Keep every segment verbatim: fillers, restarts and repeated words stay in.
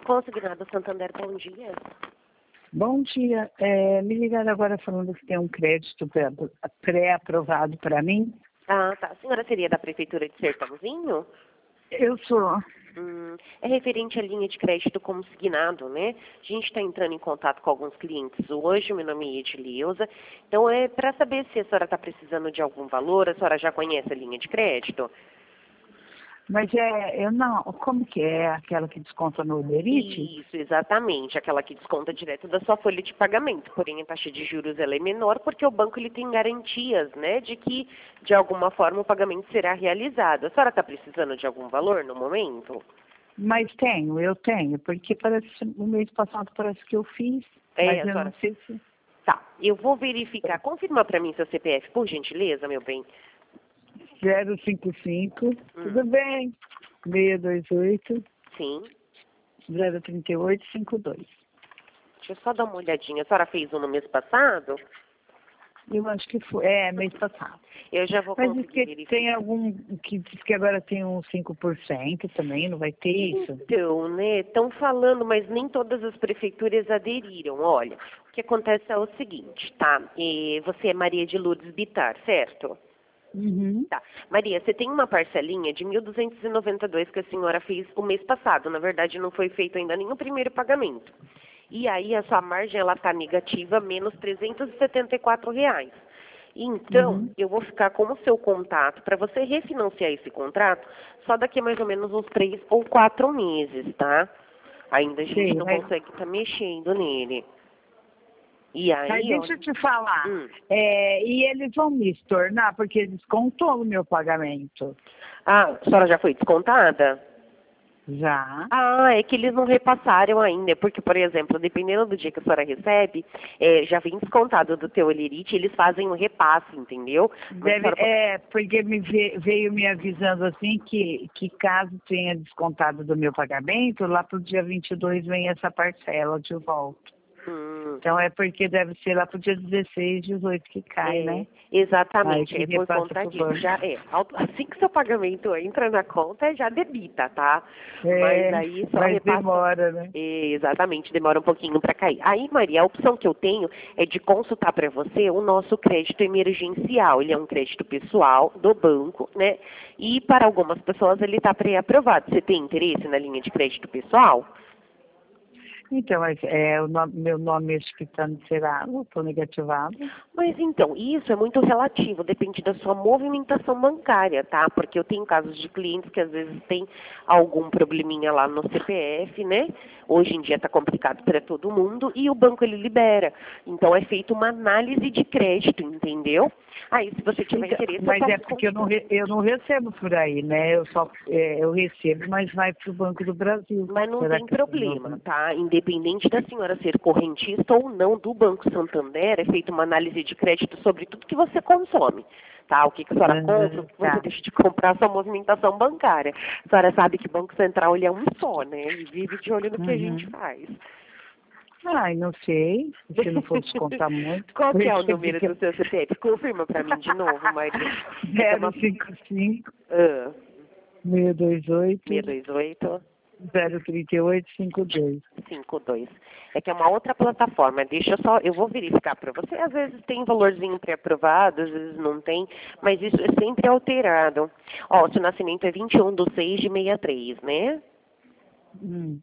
Consignado Santander, bom dia. Bom dia. É, me ligaram agora falando que tem um crédito pré- pré-aprovado para mim. Ah, tá. A senhora seria da Prefeitura de Sertãozinho? Eu sou. Hum, é referente à linha de crédito consignado, né? A gente está entrando em contato com alguns clientes hoje, meu nome é Edileuza. Então, é para saber se a senhora está precisando de algum valor, a senhora já conhece a linha de crédito? Mas é, eu não. Como que é aquela que desconta no Uberite? Isso, exatamente. Aquela que desconta direto da sua folha de pagamento. Porém, a taxa de juros ela é menor porque o banco ele tem garantias, né, de que, de alguma forma, o pagamento será realizado. A senhora está precisando de algum valor no momento? Mas tenho, eu tenho, porque parece o mês passado parece que eu fiz, É, mas a eu senhora... não sei se. Tá, eu vou verificar. Confirma para mim seu C P F, por gentileza, meu bem. zero cinco cinco, Hum. tudo bem. seis dois oito, Sim. zero três oito cinco dois. Deixa eu só dar uma olhadinha. A senhora fez um no mês passado? Eu acho que foi. É, mês passado. Eu já vou Mas diz conseguir que verificar. tem algum que diz que agora tem uns cinco por cento também, não vai ter isso? Então, né, estão falando, mas nem todas as prefeituras aderiram. Olha, o que acontece é o seguinte, tá? E você é Maria de Lourdes Bittar, certo? Uhum. Tá. Maria, você tem uma parcelinha de mil duzentos e noventa e dois que a senhora fez o mês passado. Na verdade, não foi feito ainda nem o primeiro pagamento. E aí a sua margem ela está negativa, menos trezentos e setenta e quatro reais. Então, Uhum. eu vou ficar com o seu contato para você refinanciar esse contrato só daqui a mais ou menos uns três ou quatro meses, tá? Ainda a gente Sim, não mas, consegue estar mexendo nele. E mas aí, ó. deixa eu te falar, Hum. é, e eles vão me estornar porque descontou o meu pagamento. Ah, a senhora já foi descontada? Já. Ah, é que eles não repassaram ainda, porque, por exemplo, dependendo do dia que a senhora recebe, é, já vem descontado do teu Olerite, eles fazem um repasse, entendeu? Mas a Deve, senhora... é, porque me ve- veio me avisando assim que, que caso tenha descontado do meu pagamento, lá pro dia vinte e dois vem essa parcela de volta. Hum, Então é porque deve ser lá pro dia dezesseis, dezoito que cai, é, né? exatamente, Aí é que por repassa conta pro disso. banco. Já é, auto- assim que seu pagamento entra na conta, já debita, tá? Mas É, aí só mas repassa. demora, né? É, exatamente, demora um pouquinho para cair. Aí, Maria, a opção que eu tenho é de consultar para você o nosso crédito emergencial. Ele é um crédito pessoal do banco, né? E para algumas pessoas ele está pré-aprovado. Você tem interesse na linha de crédito pessoal? Então, mas é, o nome- meu nome escritando será, eu estou negativado. Mas então, isso é muito relativo, depende da sua movimentação bancária, tá? Porque eu tenho casos de clientes que às vezes têm algum probleminha lá no C P F, né? Hoje em dia está complicado para todo mundo e o banco ele libera. Então é feita uma análise de crédito, entendeu? Aí se você tiver Então, interesse, eu mas é posso porque eu não, consultar. re- eu não recebo por aí, né? Eu só é, eu recebo, mas vai para o Banco do Brasil. Mas não Será tem que problema, tá? Independente da senhora ser correntista ou não do Banco Santander, é feita uma análise de crédito sobre tudo que você consome, tá? O que, que a senhora compra, o Ah, que você tá. deixa de comprar, a sua movimentação bancária. A senhora sabe que o Banco Central ele é um só, né? Ele vive de olho no que a gente Uhum. faz. Ai, não sei, se não for descontar muito. Qual que é o Percebi número que do seu C P F? Confirma para mim de novo, Maria. É que é uma... zero cinco cinco, Ah, seis dois oito, seis dois oito. zero três oito cinco dois. cinco dois. É que é uma outra plataforma. Deixa eu só, eu vou verificar para você. Às vezes tem valorzinho pré-aprovado, às vezes não tem, mas isso é sempre alterado. Ó, o seu nascimento é vinte e um de seis de sessenta e três, né? Hum.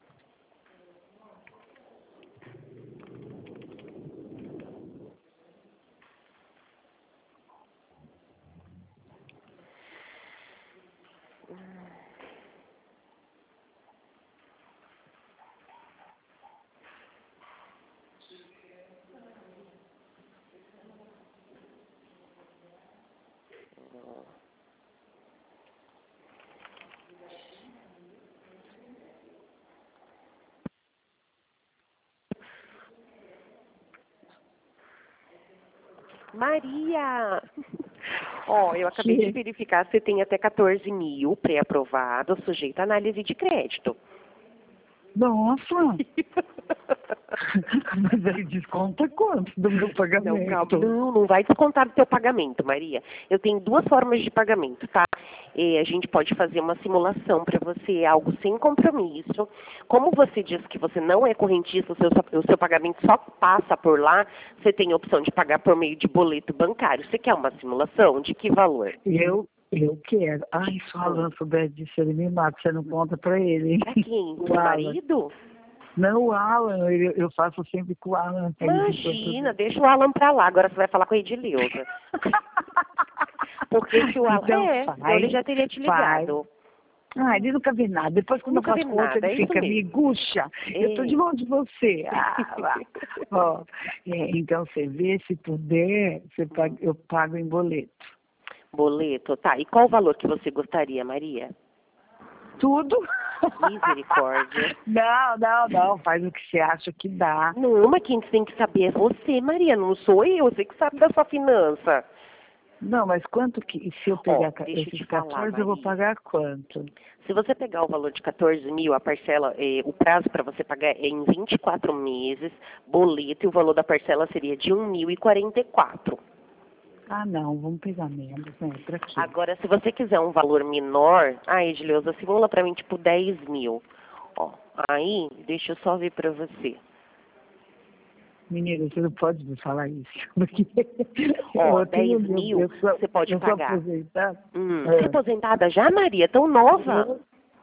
Maria! Ó, eu acabei de Que- verificar, você tem até quatorze mil pré-aprovado, sujeito à análise de crédito. Nossa, Mas aí desconta quanto do meu pagamento? Não, calma. Não, não vai descontar do teu pagamento, Maria. Eu tenho duas formas de pagamento, tá? E a gente pode fazer uma simulação para você, algo sem compromisso. Como você disse que você não é correntista, o seu, o seu pagamento só passa por lá, você tem a opção de pagar por meio de boleto bancário. Você quer uma simulação? De que valor? Eu, eu quero. Ai, se o Alan souber disso, ele me mata. Você não conta pra ele, hein? Pra quem? Pro marido? Não, o Alan. Eu, eu faço sempre com o Alan. Imagina, deixa o Alan pra lá. Agora você vai falar com a Edileuza. Porque se o Alan... Então, é, faz, então ele já teria te ligado. Faz. Ah, ele nunca vê nada. Depois, quando Nunca eu faço conta, nada, ele é fica, isso me guxa. É. Eu tô de mão de você. Ah, lá. Ó, é, então, você vê, se puder, você paga, eu pago em boleto. Boleto, tá. E qual o valor que você gostaria, Maria? Tudo. Misericórdia. Não, não, não. Faz o que você acha que dá. Não, mas quem tem que saber é você, Maria. Não sou eu. Você que sabe da sua finança. Não, mas quanto que... Se eu pegar Ó, deixa eu esses te falar, quatorze, eu vou Maria. pagar quanto? Se você pegar o valor de quatorze mil, a parcela, eh, o prazo para você pagar é em vinte e quatro meses, boleto, e o valor da parcela seria de um mil e quarenta e quatro. Ah, não, vamos pegar menos, né? Pra quê? Agora, se você quiser um valor menor, ah, Edileuza, simula para mim tipo dez mil. Ó, aí, deixa eu só ver para você. Menina, você não pode me falar isso. Porque Ó, eu tenho dez meu- mil, eu sou- você pode eu sou pagar. aposentada. Hum, É. Você é aposentada já, Maria? Tão nova?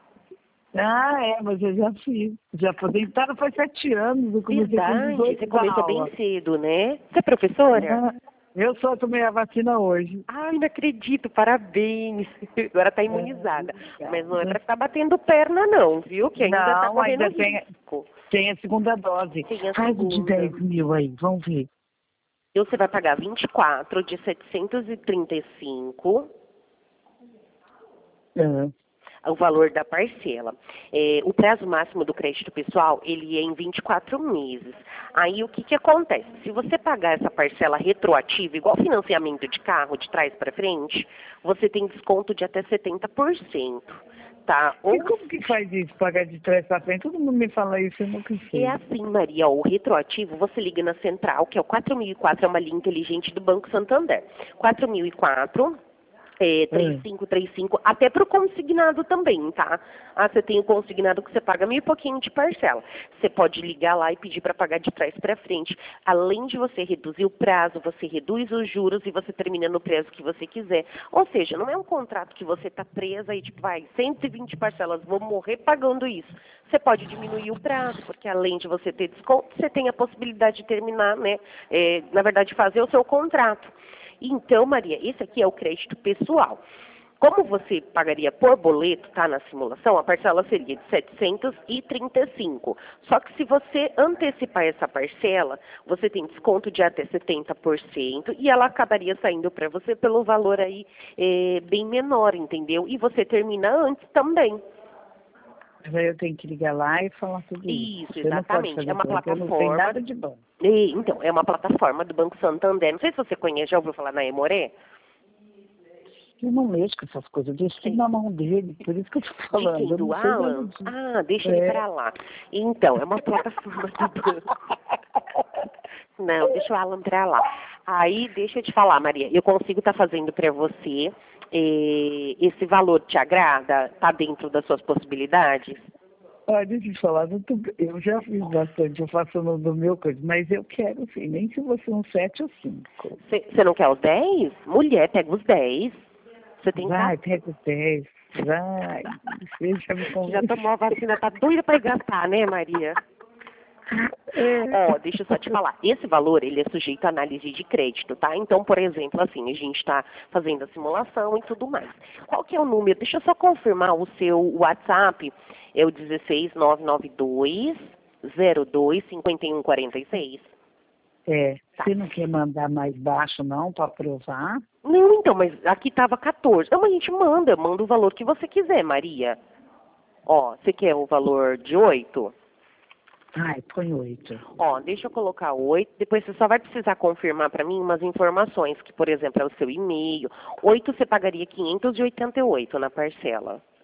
Ah, é, mas eu já fiz. Já aposentada faz sete anos. Eu comecei com Verdade, dezoito você da começou aula. bem cedo, né? Você é professora? Ah, eu só tomei a vacina hoje. Ai, não acredito, parabéns. Agora tá imunizada. É, Mas não é pra ficar batendo perna, não, viu? Que ainda tá Não, correndo ainda tem, risco. tem a segunda dose. Tem a Faz o de segunda. dez mil aí, vamos ver. Então, você vai pagar vinte e quatro de setecentos e trinta e cinco, É. o valor da parcela. É, o prazo máximo do crédito pessoal, ele é em vinte e quatro meses. Aí, o que que acontece? Se você pagar essa parcela retroativa, igual financiamento de carro, de trás para frente, você tem desconto de até setenta por cento. Tá? Ou E como que faz isso, pagar de trás para frente? Todo mundo me fala isso, eu nunca sei. é assim, Maria, ó, o retroativo, você liga na central, que é o quatro mil e quatro, é uma linha inteligente do Banco Santander. quatro mil e quatro, é, três cinco três cinco, até para o consignado também, tá? Ah, você tem o consignado que você paga mil e pouquinho de parcela. Você pode ligar lá e pedir para pagar de trás para frente. Além de você reduzir o prazo, você reduz os juros e você termina no prazo que você quiser. Ou seja, não é um contrato que você está presa e tipo, vai, cento e vinte parcelas, vou morrer pagando isso. Você pode diminuir o prazo, porque além de você ter desconto, você tem a possibilidade de terminar, né? É, na verdade, fazer o seu contrato. Então, Maria, esse aqui é o crédito pessoal. Como você pagaria por boleto, tá, na simulação, a parcela seria de setecentos e trinta e cinco. Só que se você antecipar essa parcela, você tem desconto de até setenta por cento e ela acabaria saindo para você pelo valor aí é, bem menor, entendeu? E você termina antes também. Mas aí eu tenho que ligar lá e falar tudo isso. Isso, Você não pode exatamente. fazer É uma conta, eu não sei plataforma. nada de banco. E, então, é uma plataforma do Banco Santander. Não sei se você conhece, já ouviu falar na Emoré? Eu não mexo com essas coisas, eu deixo tudo na mão dele, por isso que eu tô De falando. quem? eu Do não sei nada Alan? disso. Ah, deixa É. ele pra lá. Então, é uma plataforma do banco. Não, deixa o Alan pra lá. Aí, deixa eu te falar, Maria, eu consigo estar fazendo pra você, eh, esse valor te agrada? Tá dentro das suas possibilidades? Olha, deixa eu te falar, eu, tô- eu já fiz bastante, eu faço no do meu coisa, mas eu quero sim, nem se você um sete ou cinco. Você não quer os dez? Mulher, pega os dez. Você tem Vai, pega os dez, vai, você já me Já convenceu. tomou a vacina, tá doida pra gastar, né, Maria? É. Ó, deixa eu só te falar. Esse valor, ele é sujeito à análise de crédito, tá? Então, por exemplo, assim, a gente está fazendo a simulação e tudo mais. Qual que é o número? Deixa eu só confirmar o seu WhatsApp. É o dezesseis nove nove dois zero dois cinco um quatro seis. É, Tá. você não quer mandar mais baixo não, para aprovar? Não, então, mas aqui tava quatorze. Então, a gente manda, manda o valor que você quiser, Maria. Ó, você quer o valor de oito? Ai, põe oito. Ó, deixa eu colocar oito, depois você só vai precisar confirmar para mim umas informações, que, por exemplo, é o seu e-mail. Oito você pagaria quinhentos e oitenta e oito na parcela.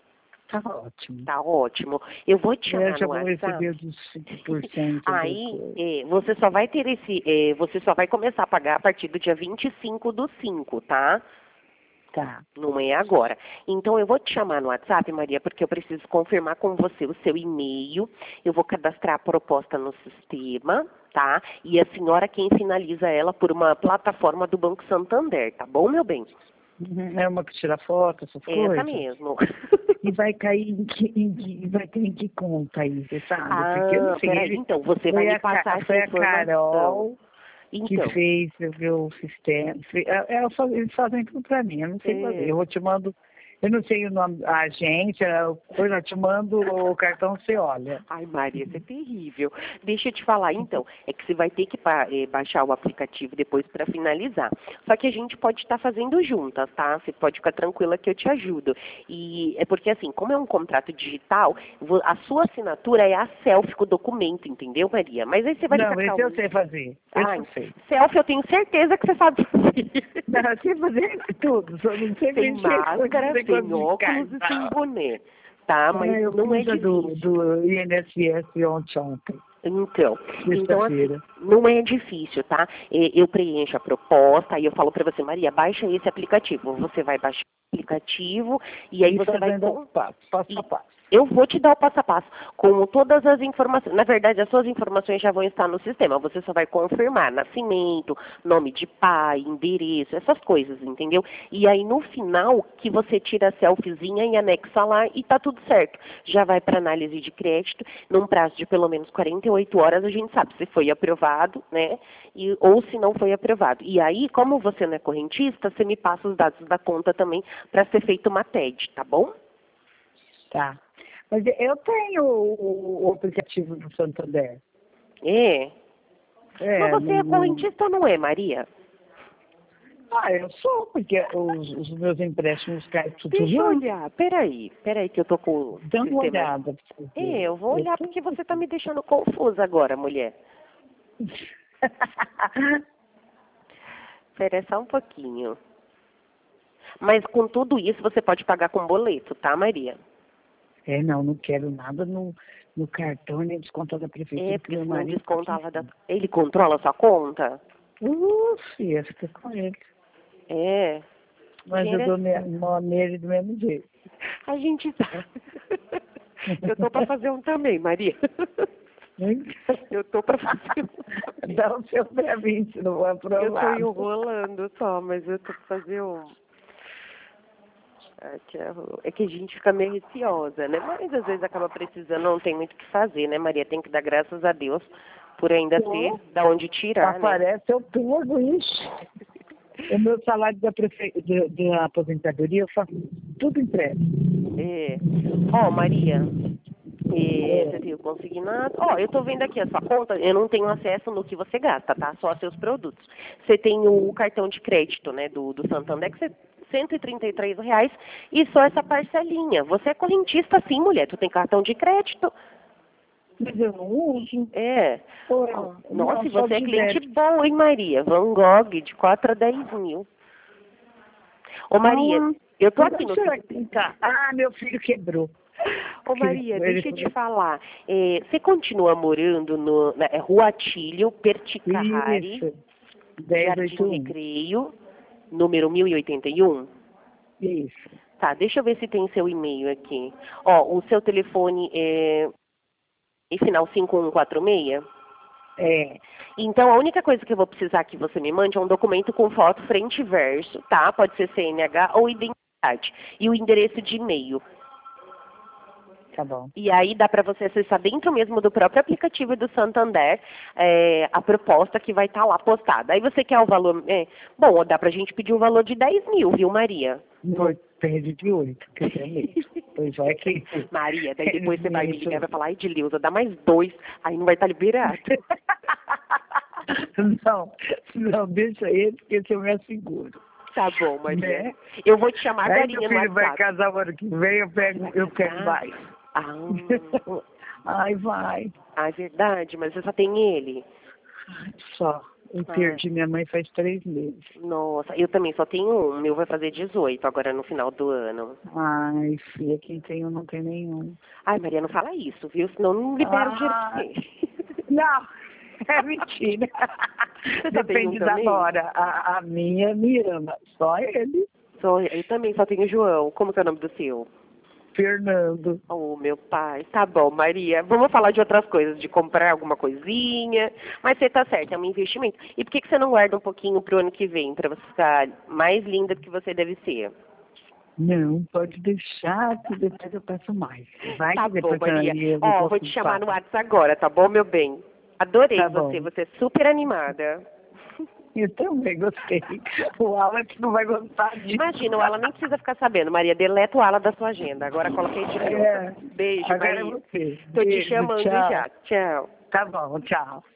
Tá ótimo. Tá ótimo. Eu vou te chamar Eu já no vou WhatsApp. receber dos cinco por cento. Aí, é, você só vai ter esse, é, você só vai começar a pagar a partir do dia vinte e cinco do cinco, tá? Tá. Não é agora. Então, eu vou te chamar no WhatsApp, Maria, porque eu preciso confirmar com você o seu e-mail. Eu vou cadastrar a proposta no sistema, tá? E a senhora quem finaliza ela por uma plataforma do Banco Santander, tá bom, meu bem? Uhum. É uma que tira foto, essas É coisas? essa mesmo. E vai cair em que, em que, vai ter em que conta aí, você sabe? Porque eu Ah, não sei. peraí, Ele, então, você vai foi me a, Ca- passar essa foi a informação. Carol que Então, fez o sistema. fe- é- é, eu fa- Eles fazem tudo pra mim, eu não sei fazer. é. Eu vou te mando, eu não sei o nome da agência, eu eu já te mando o cartão, você olha. Ai, Maria, isso é terrível. Deixa eu te falar, então, é que você vai ter que ba- eh, baixar o aplicativo depois para finalizar. Só que a gente pode estar fazendo juntas, tá? Você pode ficar tranquila que eu te ajudo. E é porque, assim, como é um contrato digital, vo- a sua assinatura é a selfie com o documento, entendeu, Maria? Mas aí você vai Não, ficar esse calma. eu sei fazer. Esse Ah, eu sei. selfie eu tenho certeza que você sabe fazer. Não, eu sei fazer tudo, só não sei Sem mexer com máscara, esse sem negócio de óculos e sem cartão. boné, tá? Mas É, eu não é fiz a do, difícil. do I N S S ontem, ontem, Então, então assim, sexta-feira. não é difícil, tá? E- Eu preencho a proposta e eu falo para você, Maria, baixa esse aplicativo. Você vai baixar o aplicativo e aí E você vai fazendo com... passo, passo e a passo. eu vou te dar o passo a passo com todas as informações. Na verdade, as suas informações já vão estar no sistema. Você só vai confirmar nascimento, nome de pai, endereço, essas coisas, entendeu? E aí no final que você tira a selfiezinha e anexa lá e tá tudo certo. Já vai para análise de crédito, num prazo de pelo menos quarenta e oito horas a gente sabe se foi aprovado, né? E, ou se não foi aprovado. E aí, como você não é correntista, você me passa os dados da conta também para ser feito uma T E D, tá bom? Tá. Mas eu tenho o, o aplicativo do Santander. É. É, Mas você é no, correntista ou não é, Maria? ah, eu sou, porque os, os meus empréstimos caem tudo Deixa eu lá. olhar. Peraí, peraí que eu tô com o Dá uma sistema. olhada pra você É, ver. eu vou Eu olhar tô... porque você tá me deixando confusa agora, mulher. Espera só um pouquinho. Mas com tudo isso você pode pagar com boleto, tá, Maria? É, não, não quero nada no, no cartão nem desconto da prefeitura. É, porque meu senão marido desconta tá lá da... Ele controla a sua conta? Uh, filha, fica com ele. É. Mas eu dou minha mão nele do mesmo jeito. A gente tá. Eu tô pra fazer um também, Maria. Eu tô pra fazer um. Dá o seu pra mim, se não vou aprovar. Eu tô enrolando só, mas eu tô pra fazer um. É que a gente fica meio receosa, né? Mas às vezes acaba precisando, não tem muito o que fazer, né, Maria? Tem que dar graças a Deus por ainda ter da onde tirar, né? Aparece eu tudo, ixi. O meu salário da, prefe... da, da aposentadoria eu faço tudo impresso. É. Ó, Maria, é, você tem o consignado. Ó, eu tô vendo aqui a sua conta, eu não tenho acesso no que você gasta, tá? Só a seus produtos. Você tem o cartão de crédito, né, do, do Santander, que você cento e trinta e três reais e só essa parcelinha. Você é correntista sim, mulher, tu tem cartão de crédito. Mas eu não uso. É. Pô, Oh, não, nossa, e só você é de cliente débito. bom, hein, Maria? Van Gogh, de quatro a dez mil. Ô, Maria, Ah, eu tô aqui no... será que tá? Ah, meu filho quebrou. Ô, Maria, Ele deixa eu foi- te falar. É, você continua morando no, na é, Rua Atílio, Perticari, Isso. dez oitenta e Jardim um. Recreio, número mil e oitenta e um? Isso. Tá, deixa eu ver se tem seu e-mail aqui. Ó, o seu telefone é... em final cinco um quatro seis? É. Então, a única coisa que eu vou precisar que você me mande é um documento com foto frente e verso, tá? Pode ser C N H ou identidade. E o endereço de e-mail. Tá bom. E aí dá para você acessar dentro mesmo do próprio aplicativo do Santander é, a proposta que vai estar lá postada. Aí você quer o valor... É, bom, dá pra gente pedir um valor de dez mil, viu, Maria? Não, perde de oito, que é mesmo. Pois vai que... Maria, daí depois você vai me ligar e vai falar, ai, Edileuza, dá mais dois, aí não vai estar liberado. Não, não, deixa ele, porque esse eu me asseguro. Tá bom, Maria. Né? Eu vou te chamar Aí agora meu no filho vai WhatsApp. casar o ano que vem, eu pego, eu pego mais. Ah, Ai, vai. ah, é verdade, mas você só tem ele. Só. Eu Ah. perdi minha mãe faz três meses. Nossa, eu também só tenho um. O meu vai fazer dezoito agora no final do ano. Ai, filha, quem tem um não tem nenhum. Ai, Maria, não fala isso, viu? Senão eu não libero o dinheiro pra Ah, você. não, é mentira. Você só tem um Depende da também? Nora. A, a minha me ama, só ele. Só, eu também só tenho o João. Como que é o nome do seu? Fernando. Oh, meu pai. Tá bom, Maria. Vamos falar de outras coisas, de comprar alguma coisinha. Mas você tá certo, é um investimento. E por que, que você não guarda um pouquinho pro ano que vem, pra você ficar mais linda do que você deve ser? Não, pode deixar que depois eu peço mais. Vai Tá que bom, depois Maria. eu Ó, vou vou te chamar no ocupar. WhatsApp agora, tá bom, meu bem? Adorei Tá você, bom. você é super animada. Eu também gostei. O Alex não vai gostar disso. Imagina, o Alan nem precisa ficar sabendo. Maria, deleta o Alan da sua agenda. Agora coloquei de novo. É, Beijo, agora é Maria. você. Tô te Beijo, chamando tchau. já. Tchau. Tá bom, tchau.